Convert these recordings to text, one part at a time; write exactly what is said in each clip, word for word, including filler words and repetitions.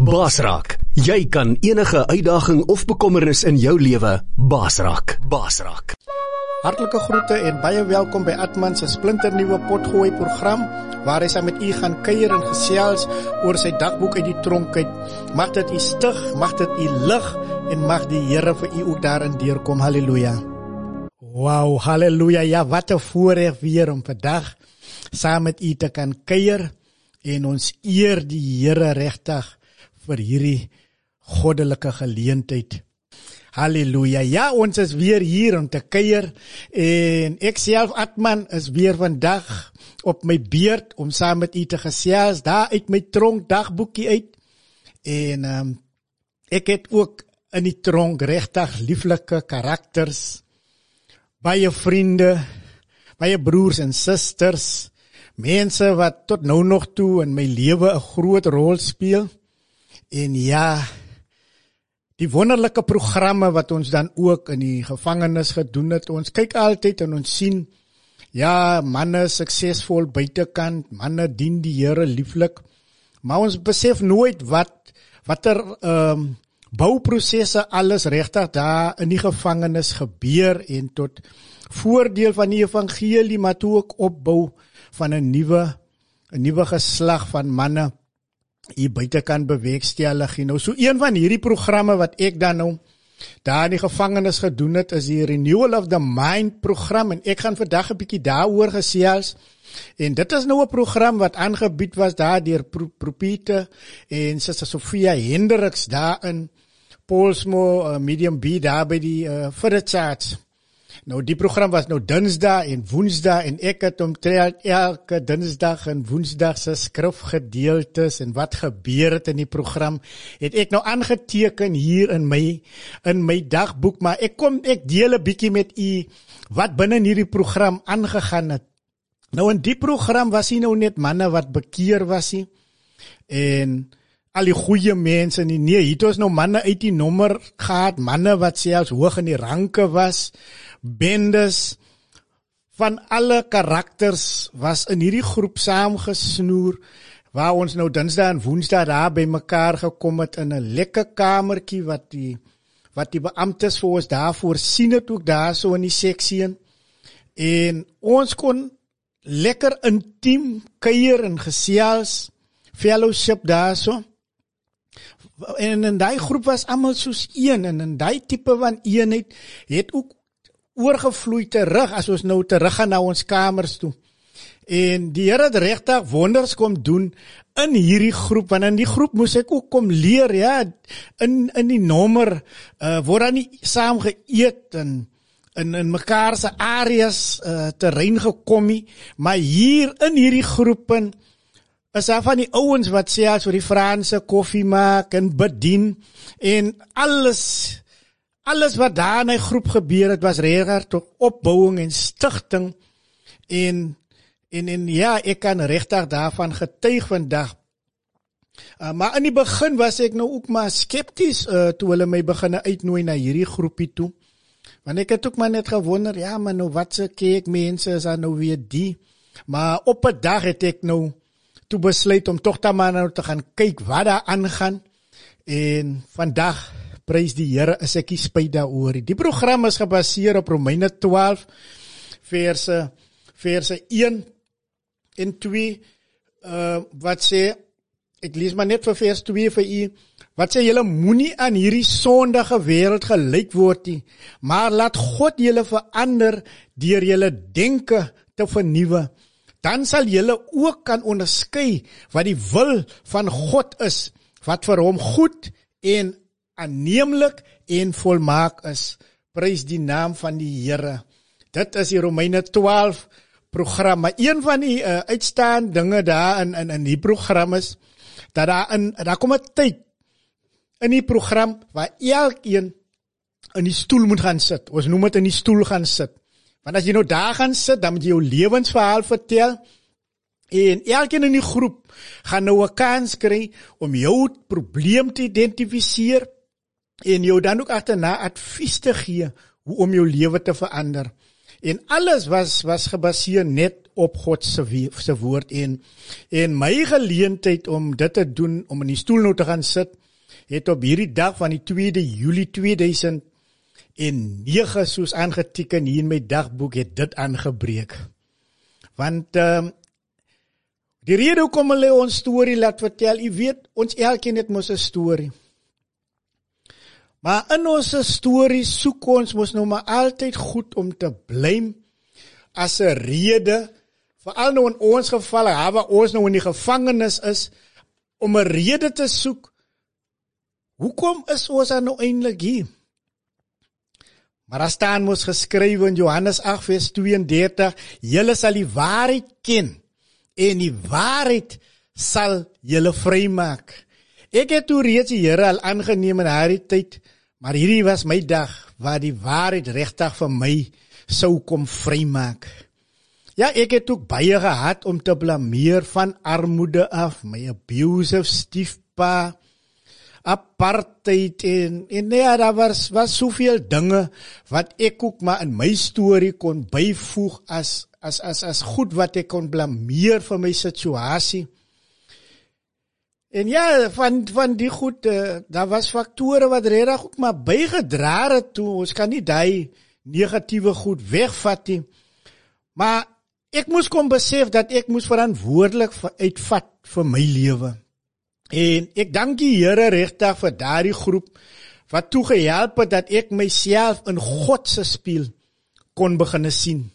Baas raak. Jy kan enige uitdaging of bekommernis in jou lewe baas raak. Baas raak. Hartlike groete en baie welkom by Atman se splinternuwe potgooi program waar hy saam met u gaan kuier en gesels oor sy dagboek uit die tronk uit. Mag dit u stig, mag dit u lig en mag die Here vir u ook daarin deurkom. Halleluja. Wow, halleluja. Ja, wat 'n voorreg weer om vandag saam met u te kan kuier en ons eer die Here regtig vir hierdie goddelike geleentheid. Halleluja. Ja, ons is weer hier om te kuier en ek self Atman is weer vandag op my beurt om saam met u te gesels daar uit my tronk dagboekie uit. En um, ek het ook in die tronk regtig lieflike karakters, baie vriende, baie broers en susters, mense wat tot nou nog toe in my lewe 'n groot rol speel. En ja, die wonderlike programme wat ons dan ook in die gevangenis gedoen het, ons kyk altyd en ons sien, ja, manne suksesvol buitekant, manne dien die Here lieflik, maar ons besef nooit wat, wat er um, bouprosesse alles regtig daar in die gevangenis gebeur en tot voordeel van die evangelie, maar toe ook opbou van 'n nuwe, 'n nuwe geslag van manne hier buite kan bewerkstellig. Nou, so een van hierdie programme wat ek dan nou daar in die gevangenis gedoen het, is die Renewal of the Mind program, en ek gaan vandag 'n bietjie daaroor gesels. En dit is nou 'n program wat aangebied was daar deur Propete en Suster Sophia Hendricks daar in Paulsmoor, uh, Medium B, daar by die uh, Fidderchurch. Nou, die program was nou Dinsdag en Woensdag en ek het omtrent elke Dinsdag en Woensdag se skrifgedeeltes en wat gebeur het in die program, het ek nou aangeteken hier in my in my dagboek, maar ek kom ek deel 'n bietjie met u wat binne in hierdie program aangegaan het. Nou, in die program was hy nou net manne wat bekeer was hy en al die goeie mense nie. Nee, hier het ons nou manne uit die nommer gehad, manne wat selfs hoog in die ranke was, bendes van alle karakters was in hierdie groep saamgesnoer, waar ons nou Dinsdag en Woensdag daar by mekaar gekom het in 'n lekker kamertjie wat die wat die beamptes vir ons daar voorsien het ook daar so in die seksie. En ons kon lekker intiem kuier en gesels, fellowship daar so. En in die groep was almal soos een, en in die tipe van eenheid het ook oorgevloei terug, as ons nou terug gaan na ons kamers toe. En die Here het regtig wonders kom doen in hierdie groep, want in die groep moes ek ook kom leer, ja, in, in die nommer, uh, word dan nie saam geëet, en in, in mekaar se areas uh, terrein gekom nie, maar hier in hierdie groepen, is daar van die ouens wat selfs vir die Franse koffie maak en bedien, en alles, alles wat daar in die groep gebeur het, was regtig tot opbouing en stigting, en, en, en ja, ek kan regtig daarvan getuig vandag. Uh, maar in die begin was ek nou ook maar skepties, uh, toe hulle my begin uitnooi na hierdie groepie toe, want ek het ook maar net gewonder, ja, maar nou wat se kyk mense is daar nou weer die, maar op 'n dag het ek nou toe besluit om toch dan maar nou te gaan kyk wat daar aangaan, en vandag, prys die Here, is ek nie spyt daaroor. Die program is gebaseer op Romeine twaalf, verse, verse een en twee, uh, wat sê, ek lees maar net vir vers twee vir u, wat sê, julle moenie aan hierdie sondige wêreld gelyk word nie, maar laat God julle verander deur julle denke te vernuwe. Dan sal julle ook kan onderskei wat die wil van God is, wat vir hom goed en aanneemlik en volmaak is. Prys die naam van die Here. Dit is die Romeine twaalf program. Maar een van die uh, uitstaande dinge daar in, in, in die program is, dat daar, in, daar kom 'n tyd in die program, waar elkeen in die stoel moet gaan sit. Ons noem het in die stoel gaan sit. Want as jy nou daar gaan sit, dan moet jy jou lewensverhaal vertel, en elkeen in die groep gaan nou 'n kans kry om jou probleem te identifiseer, en jou dan ook agterna advies te gee, hoe om jou lewe te verander. En alles was, was gebaseer net op God se se woord en en my geleentheid om dit te doen, om in die stoel nou te gaan sit, het op hierdie dag van die tweede Julie tweeduisend nege soos aangeteken hier in my dagboek het dit aangebreek. Want um, die rede hoekom hulle ons storie laat vertel, jy weet, ons elkeen het mos 'n storie. Maar in ons storie soek ons mos nou maar altyd goed om te blame as 'n rede, veral nou in ons geval, waar ons nou in die gevangenis is, om 'n rede te soek. Hoekom is ons dan nou eintlik hier? Maar daar staan mos geskrywe in Johannes agt vers tweeëndertig, julle sal die waarheid ken en die waarheid sal julle vrymaak. Ek het toe reeds die Here al aangeneem in daardie tyd, maar hierdie was my dag waar die waarheid regtig vir my sou kom vrymaak. Ja, ek het ook baie gehad om te blameer van armoede af, my abusive stiefpa, apartheid en, en ja, daar was, was soveel dinge wat ek ook maar in my storie kon byvoeg as, as, as, as goed wat ek kon blameer vir my situasie. En ja, van, van die goed, uh, daar was faktore wat regtig ook maar bygedra het toe, ons kan nie die negatiewe goed wegvat nie, maar ek moes kom besef dat ek moes verantwoordelik uitvat vir my lewe. En ek dank die Here regtig vir daardie groep wat toe gehelp het dat ek myself in God se spieël kon begin sien.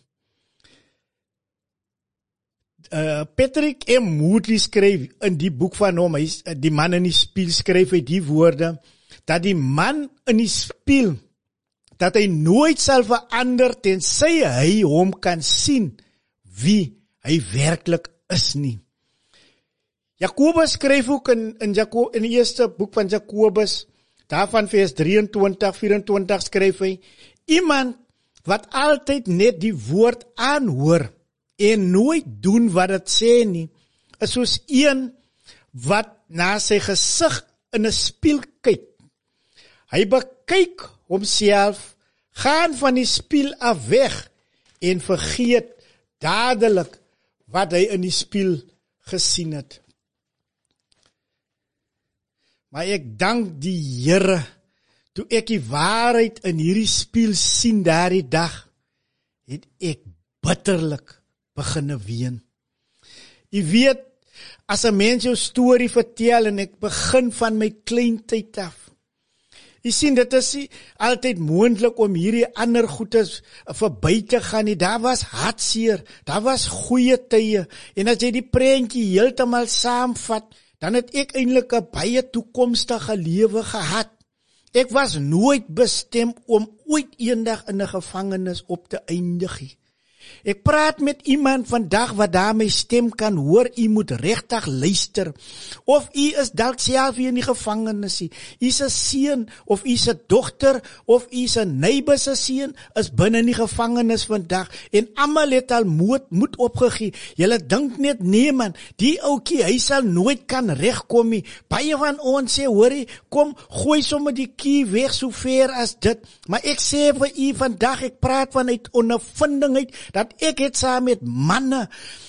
Uh, Patrick M. Moody skryf in die boek van hom, hy, die man in die spieël, skryf hy die woorde, dat die man in die spieël, dat hy nooit sal verander tensy hy hom kan sien wie hy werklik is nie. Jakobus skryf ook in, in, Jacob, in die eerste boek van Jakobus, daarvan vers drieëntwintig, vyf-en-twintig skryf hy, iemand wat altyd net die woord aanhoor en nooit doen wat het sê nie, is soos een wat na sy gesig in 'n spieël kyk. Hy bekyk homself, gaan van die spieël af weg en vergeet dadelik wat hy in die spieël gesien het. Maar ek dank die Here, toe ek die waarheid in hierdie spieël sien daardie dag, het ek bitterlik beginne ween. Jy weet, as 'n mens jou storie vertel en ek begin van my kleintyd af, jy sien, dit is nie altyd moontlik om hierdie ander goedes verby te gaan nie. Daar was hartseer, daar was goeie tye, en as jy die prentjie heeltemal saamvat, dan het ek eintlik 'n baie toekomstige lewe gehad. Ek was nooit bestem om ooit eendag in 'n gevangenis op te eindig nie. Ek praat met iemand vandag wat daar my stem kan hoor, u moet regtig luister. Of u is dalk self hier in die gevangenis, u is 'n seun, of u is 'n dogter, of u is 'n neighbor se seun, is binne in die gevangenis vandag, en almal het al moed, moed opgegee. Julle dink net, nee man, die ouetjie, hy sal nooit kan regkom nie. Baie van ons sê, hoorie, kom, gooi sommer die kie weg so ver as dit. Maar ek sê vir u vandag, ek praat vanuit ondervindingheid, dat ek het saam met manne,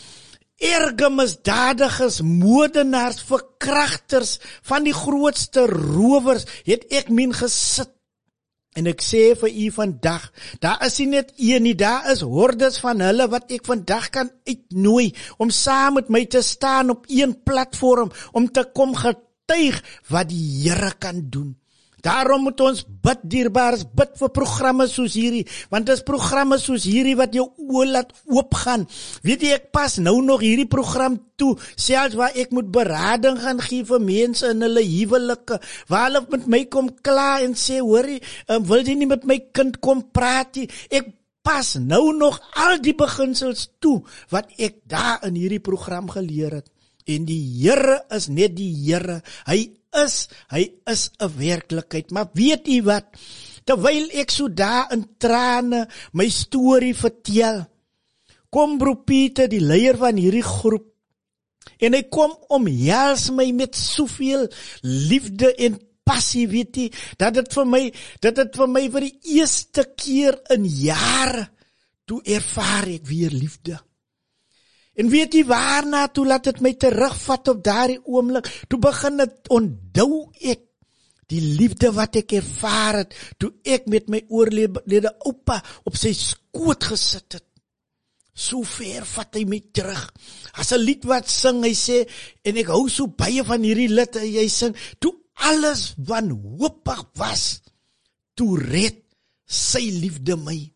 erge misdadigers, moordenaars, verkragters, van die grootste rowers, het ek min gesit. En ek sê vir u vandag, daar is nie net een nie, daar is hordes van hulle wat ek vandag kan uitnooi, om saam met my te staan op een platform, om te kom getuig wat die Here kan doen. Daarom moet ons bid, dierbaars, bid vir programme soos hierdie, want dit is programme soos hierdie wat jou oë laat oopgaan. Weet jy, ek pas nou nog hierdie program toe, selfs waar ek moet berading gaan gee vir mense in hulle huwelike, waar hulle met my kom klaar en sê, hoorie, um, wil jy nie met my kind kom praat nie? Ek pas nou nog al die beginsels toe, wat ek daar in hierdie program geleer het. En die Here is net die Here, hy is, hy is 'n werklikheid. Maar weet jy wat, terwyl ek so daar in trane my storie vertel, kom Bro Pieter, die leier van hierdie groep, en hy kom omhels my met soveel liefde en passie, weet jy, dat dit vir my, dat dit vir my vir die eerste keer in jare, toe ervaar ek weer liefde. En weet jy waarna toe laat dit my terugvat op daardie oomblik, toe begin dit onthou ek, die liefde wat ek ervaar het, toe ek met my oorlede oupa op sy skoot gesit het. So ver vat hy my terug. As 'n lied wat sing, hy sê, en ek hou so baie van hierdie lied, hy sing, toe alles wanhoopig was, toe red sy liefde my.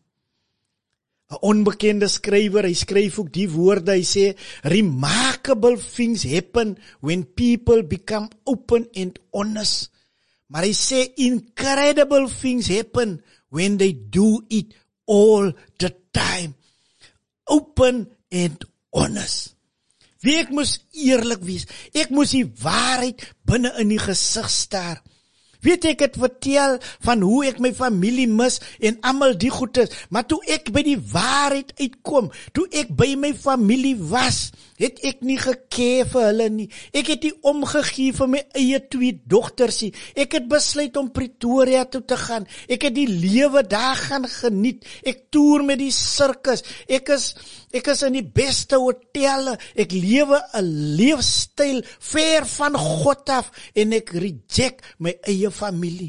'n onbekende skrywer, hy skryf ook die woorde, hy sê, remarkable things happen when people become open and honest. Maar hy sê, incredible things happen when they do it all the time. Open and honest. Wie ek moes eerlik wees. Ek moes die waarheid binne in die gesig staar. Weet ek het vertel van hoe ek my familie mis en almal die goedes, maar toe ek by die waarheid uitkom, toe ek by my familie was, het ek nie gekee vir hulle nie. Ek het nie omgegee vir my eie twee dogters nie. Ek het besluit om Pretoria toe te gaan. Ek het die lewe daar gaan geniet. Ek toer met die sirkus. Ek is ek is in die beste hotelle. Ek lewe 'n leefstyl ver van God af en ek reject my eie familie.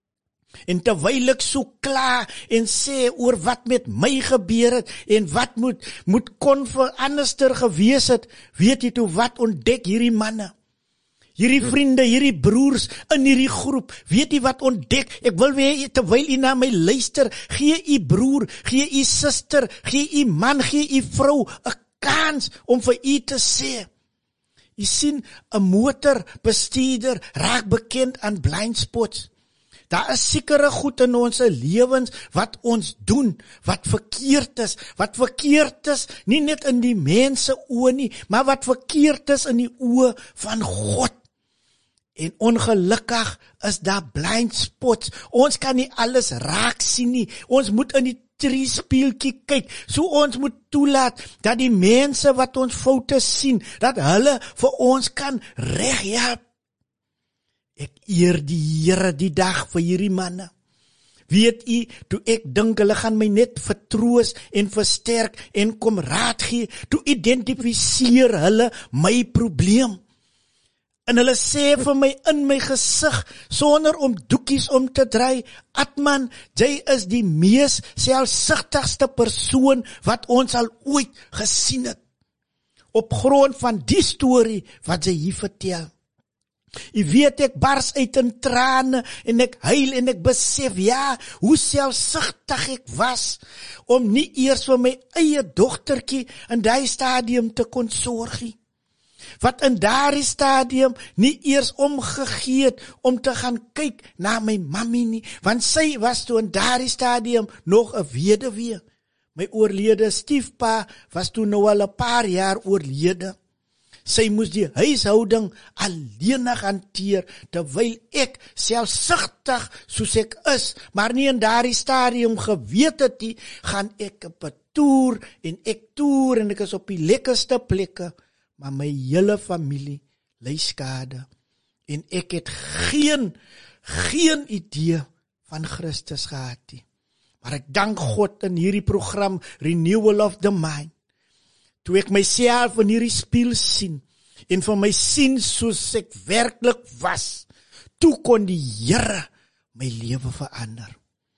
En terwyl ek so klaar en sê oor wat met my gebeur het en wat moet, moet kon vir anderster gewees het, weet jy toe wat ontdek hierdie manne, hierdie vriende, hierdie broers in hierdie groep, weet jy wat ontdek, ek wil weer terwyl jy na my luister, gee jy broer, gee jy suster, gee jy man, gee jy vrou, 'n kans om vir jy te sê. Jy sien, 'n motorbestuurder raak bekend aan blind spots. Daar is sekere goed in ons lewens wat ons doen, wat verkeerd is, wat verkeerd is, nie net in die mense oë nie, maar wat verkeerd is in die oë van God. En ongelukkig is daar blind spots. Ons kan nie alles raak sien nie. Ons moet in die triespieeltjie kyk. So ons moet toelaat dat die mense wat ons foute sien, dat hulle vir ons kan reghelp. Ek eer die Here die dag vir hierdie manne. Weet u, toe ek dink hulle gaan my net vertroos en versterk en kom raad gee, toe identifiseer hulle my probleem. En hulle sê vir my in my gesig, sonder om doekies om te draai, Atman, jy is die mees selfsugtigste persoon wat ons al ooit gesien het. Op grond van die storie wat jy hier vertel. Jy weet, ek bars uit in trane en ek huil en ek besef, ja, hoe selfsugtig ek was om nie eers vir my eie dogtertjie in die stadium te kon sorg nie. Wat in daardie stadium nie eers omgegee het om te gaan kyk na my mammy nie, want sy was toe in daardie stadium nog 'n weduwee. My oorlede stiefpa was toe nou al 'n paar jaar oorlede. Sy moes die huishouding alleenig hanteer, terwyl ek selfsugtig soos ek is, maar nie in daardie stadium geweet het nie, gaan ek op 'n toer en ek toer en ek is op die lekkerste plekke, maar my hele familie ly skade. En ek het geen, geen idee van Christus gehad nie. Maar ek dank God in hierdie program Renewal of the Mind. Toe ek myself in hierdie spieël sien en vir my sien soos ek werklik was, toe kon die Here my lewe verander.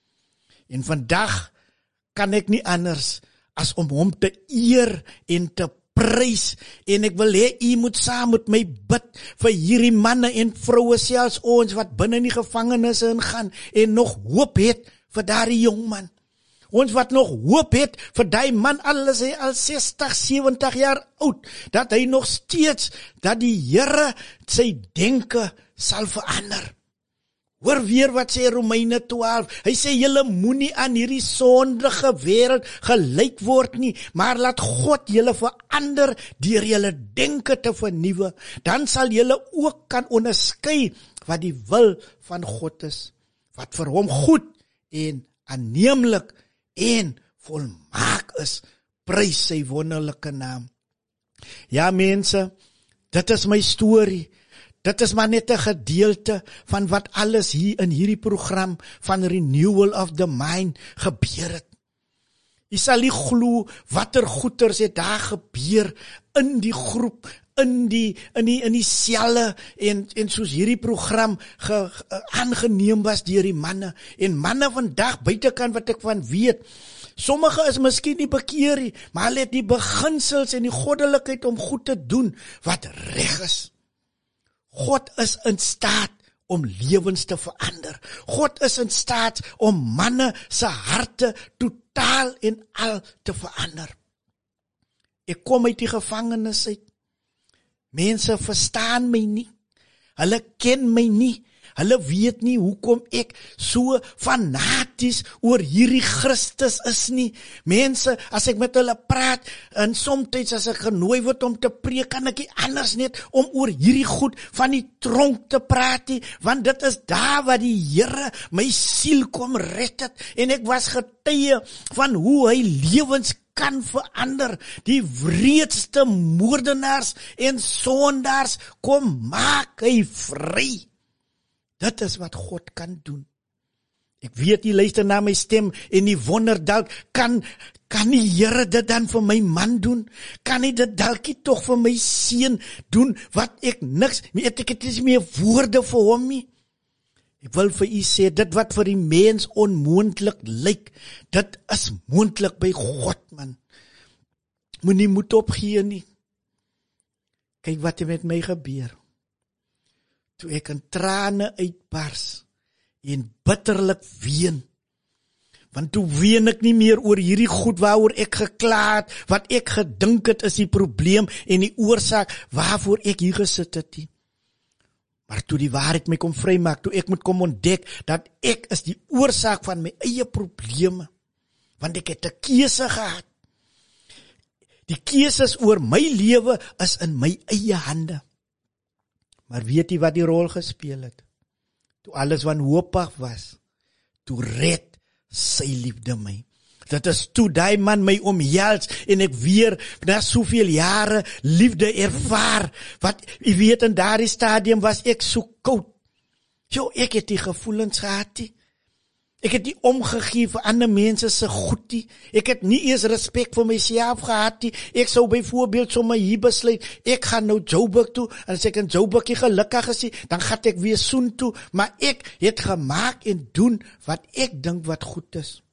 En vandag kan ek nie anders as om hom te eer en te prys, en ek wil hê u moet saam met my bid vir hierdie manne en vroue, selfs ons wat binne in die gevangenisse ingaan en nog hoop het vir daardie jong man. Ons wat nog hoop het vir die man, al is hy al sestig, sewentig jaar oud, dat hy nog steeds, dat die Here sy denke sal verander. Hoor weer wat sê Romeine twaalf, hy sê julle moenie aan hierdie sondige wêreld gelyk word nie, maar laat God julle verander deur julle denke te vernuwe, dan sal julle ook kan onderskei wat die wil van God is, wat vir hom goed en aanneemlik en volmaak is, prys sy wonderlike naam. Ja mense, dit is my storie. Dit is maar net 'n gedeelte van wat alles hier in hierdie program van Renewal of the Mind gebeur het. Jy sal nie glo watter goeters het daar gebeur in die groep, in die in die in die selle en en soos hierdie program ge, ge, aangeneem was deur die manne en manne vandag buitekant wat ek van weet. Sommige is miskien nie bekeer nie, maar hulle het die beginsels en die goddelikheid om goed te doen wat reg is. God is in staat om lewens te verander. God is in staat om manne se harte totaal en al te verander. Ek kom uit die gevangenis uit. Mense verstaan my nie. Hulle ken my nie. Hulle weet nie hoekom ek so fanaties oor hierdie Christus is nie. Mense, as ek met hulle praat, en soms as ek genooi word om te preek, kan ek nie anders net om oor hierdie goed van die tronk te praat nie, want dit is daar waar die Here my siel kom red het, en ek was getuie van hoe hy lewens kan verander. Die wreedste moordenaars en sondaars kom maak hy vry. Dit is wat God kan doen. Ek weet jy luister na my stem en jy wonder dalk, kan, kan die Here dit dan vir my man doen? Kan hy dit dalk nie tog vir my seun doen, wat ek niks, ek het nie meer woorde vir hom nie. Ek wil vir u sê, dit wat vir die mens onmoontlik lyk, dit is moontlik by God, man. Moenie moed opgee nie. Kyk wat er met my gebeur. Toe ek in trane uitbars en bitterlik ween. Want toe ween ek nie meer oor hierdie goed waaroor ek gekla het, wat ek gedink het is die probleem en die oorsaak waarvoor ek hier gesit het nie. Maar toe die waarheid my kom vrymaak, toe ek moet kom ontdek dat ek is die oorsaak van my eie probleme. Want ek het 'n keuse gehad. Die keuses oor my lewe is in my eie hande. Maar weet jy wat die rol gespeel het? Toe alles wanhoopig was, toe red sy liefde my. Dit is toe die man my omhels en ek weer na soveel jare liefde ervaar. Wat, jy weet, in daardie stadium was ek so koud. Jo, ek het die gevoelens gehad nie. Ek het nie omgegee vir ander mense se goed nie. Ek het nie eens respek vir myself gehad nie. Ek sou byvoorbeeld sommer hier besluit, ek gaan nou Joburg toe, en as ek in Joburg gelukkig is, dan gaan ek weer soen toe, maar ek het gemaak en doen wat ek dink wat goed is.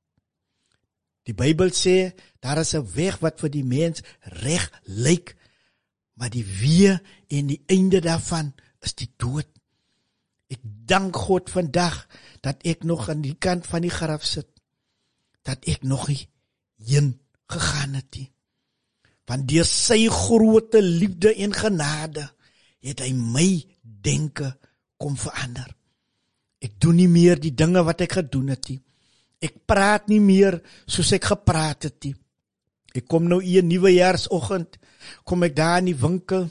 Die Bybel sê, daar is 'n weg wat vir die mens reg lyk, maar die weë en die einde daarvan is die dood. Ek dank God vandag, dat ek nog aan die kant van die graf sit, dat ek nog nie heen gegaan het nie. Want deur sy grote liefde en genade, het hy my denke kom verander. Ek doen nie meer die dinge wat ek gedoen het nie. Ek praat nie meer soos ek gepraat het nie. Ek kom nou een nuwejaarsoggend, kom ek daar in die winkel,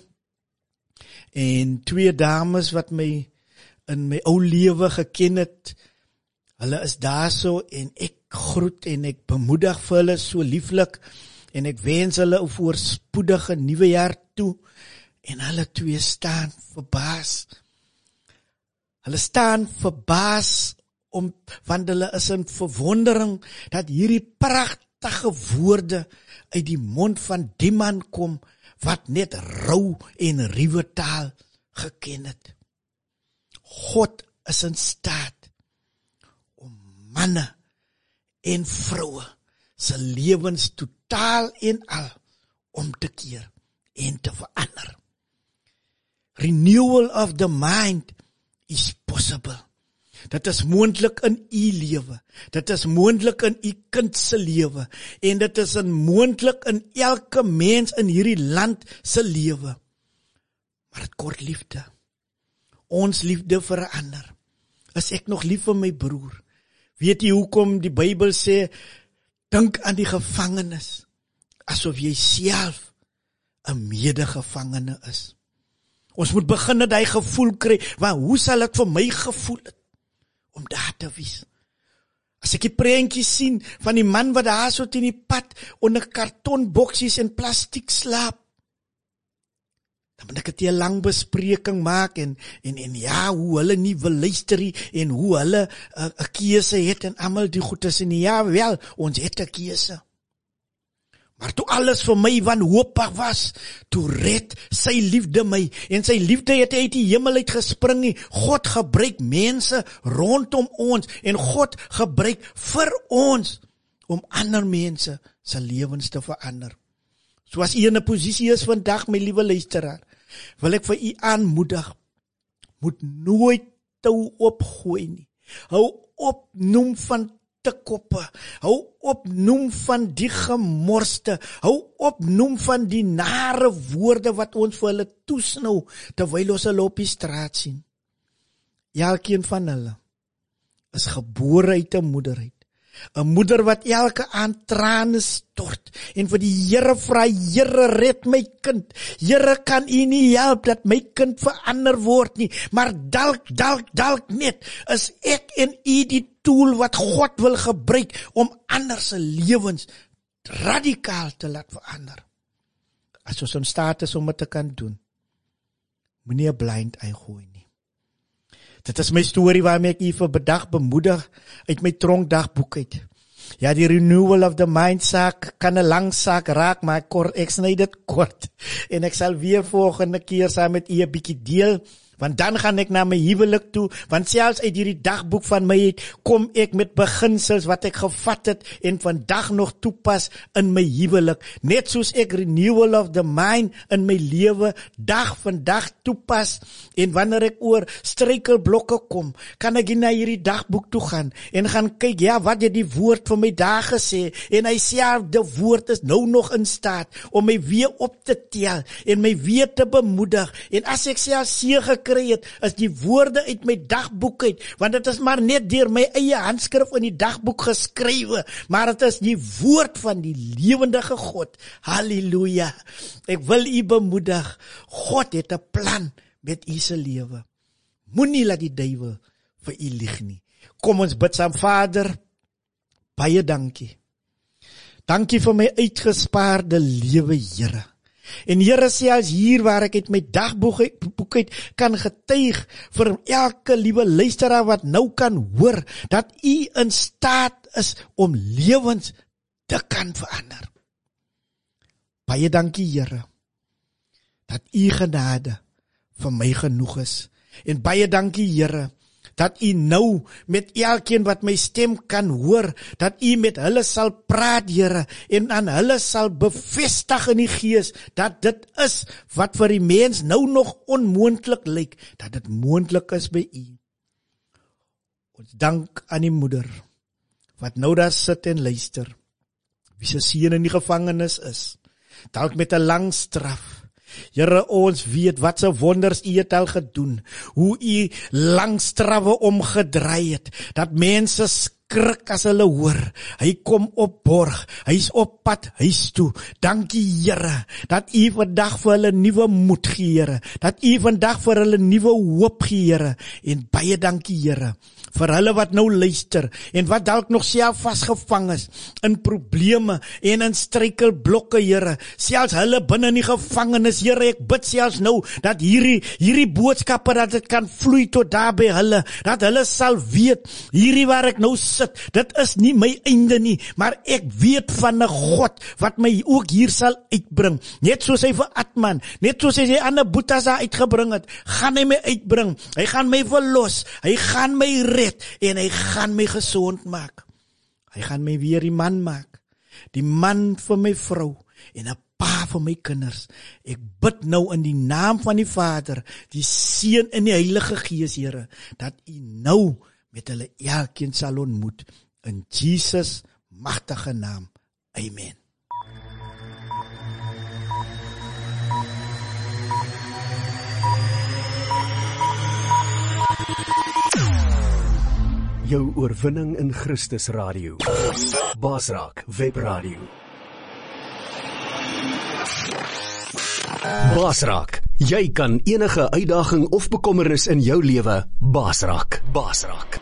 en twee dames wat my in my ou lewe geken het, hulle is daar so, en ek groet en ek bemoedig vir hulle so lieflik, en ek wens hulle 'n voorspoedige nuwe jaar toe, en hulle twee staan verbaas. Hulle staan verbaas, om, want hulle is in verwondering, dat hierdie pragtige woorde uit die mond van die man kom, wat net rou en ruwe taal geken het. God is in staat om manne en vroue se lewens totaal en al om te keer en te verander. Renewal of the mind is possible. Dit is moontlik in u lewe. Dit is moontlik in u kind se lewe. En dit is moontlik in elke mens in hierdie land se lewe. Maar dit kort liefde. Ons liefde verander. Is ek nog lief vir my broer? Weet jy hoekom die Bybel sê, dink aan die gevangenes, asof jy self 'n medegevangene is. Ons moet begin dat hy gevoel kry, want hoe sal ek vir my gevoel het, om daar te wees? As ek die prentjies sien, van die man wat daar so teen die pad, onder kartonboksies en plastiek slaap, dan moet ek het 'n lang bespreking maak, en, en, en ja, hoe hulle nie wil luister nie, en hoe hulle 'n uh, keuse het, en almal die goed is, en ja, wel, ons het 'n keuse. Maar toe alles vir my wanhoopig was, toe red sy liefde my, en sy liefde het uit die hemel uit gespring nie. God gebruik mense rondom ons, en God gebruik vir ons, om ander mense se lewens te verander. So as u in 'n posisie is vandag, my liewe luisteraar, wil ek vir u aanmoedig, moet nooit tou opgooi nie. Hou op noem van te koppe, hou op noem van die gemorste, hou op noem van die nare woorde wat ons vir hulle toesnou, terwyl ons hulle op die straat sien. Elkeen van hulle is gebore uit 'n moeder uit. 'n moeder wat elke aand trane stort en vir die Here vra, Here red my kind. Here, kan u nie help dat my kind verander word nie, maar dalk, dalk, dalk net is ek en u die tool wat God wil gebruik om ander se lewens radikaal te laat verander. As ons in staat is om dit te kan doen, moenie 'n blind eye gooi nie. Dit is my storie waarmee ek u vir bedag bemoedig uit my tronkdagboek uit. Ja, die renewal of the mind saak kan 'n lang saak raak, maar ek, kort, ek sny dit kort. En ek sal weer volgende keer saam met u 'n bietjie deel, want dan gaan ek na my huwelik toe, want selfs uit hierdie dagboek van my het, kom ek met beginsels wat ek gevat het en vandag nog toepas in my huwelik. Net soos ek renewal of the mind in my lewe dag vandag toepas, en wanneer ek oor struikelblokke kom, kan ek na hierdie dagboek toe gaan en gaan kyk, ja, wat het die woord vir my daar gesê, en hy sê, die woord is nou nog in staat om my weer op te tel en my weer te bemoedig, en as ek self seë gekry het, is die woorde uit my dagboek uit, want dit is maar net deur my eie handskrif in die dagboek geskrywe, maar dit is die woord van die lewendige God. Halleluja. Ek wil u bemoedig, God het 'n plan met u se lewe. Moenie laat die duiwel vir u lieg nie. Kom ons bid saam. Vader, baie dankie. Dankie vir my uitgespaarde lewe, Here. En Here, selfs hier waar ek uit my dagboek uit kan getuig vir elke liewe luisteraar wat nou kan hoor, dat u in staat is om lewens te kan verander. Baie dankie, Here, dat u genade vir my genoeg is. En baie dankie, Here, dat u nou met elkeen wat my stem kan hoor, dat u met hulle sal praat, Here, en aan hulle sal bevestig in die gees, dat dit is wat vir die mens nou nog onmoontlik lyk, dat dit moontlik is by u. Ons dank aan die moeder, wat nou daar sit en luister, wie se seun in die gevangenis is, dalk met 'n lang straf. Here, ons weet wat se wonders u het al gedoen, hoe u lang strawe omgedraai het, dat mense skrik as hulle hoor, hy kom op borg, hy is op pad huis toe. Dankie, Here, dat u vandag vir hulle nuwe moed gee, Here, dat u vandag vir hulle nuwe hoop gee, Here, en baie dankie, Here, vir hulle wat nou luister, en wat dalk nog self vasgevang is, in probleme, en in struikelblokke, Here, selfs hulle binne in die gevangenis, Here, ek bid selfs nou, dat hierdie, hierdie boodskappe, dat dit kan vloei tot daar by hulle, dat hulle sal weet, hierdie waar ek nou sit, dit is nie my einde nie, maar ek weet van 'n God, wat my ook hier sal uitbring, net soos hy vir Atman, net soos hy sy ander boetas daar uitgebring het, gaan hy my uitbring, hy gaan my verlos, hy gaan my red, en hy gaan my gesond maak. Hy gaan my weer die man maak, die man vir my vrou, en 'n pa vir my kinders. Ek bid nou in die naam van die Vader, die Seun en die Heilige Gees, Here, dat u nou met hulle elkeen sal ontmoet, in Jesus magtige naam. Amen. Jou oorwinning in Christus Radio. Basraak Webradio. Basraak, jy kan enige uitdaging of bekommernis in jou lewe basraak. Basraak.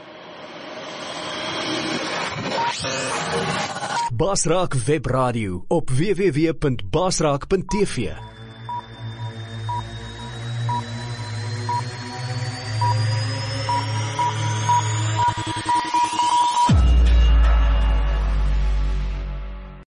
Basraak Webradio op w w w punt basraak punt t v.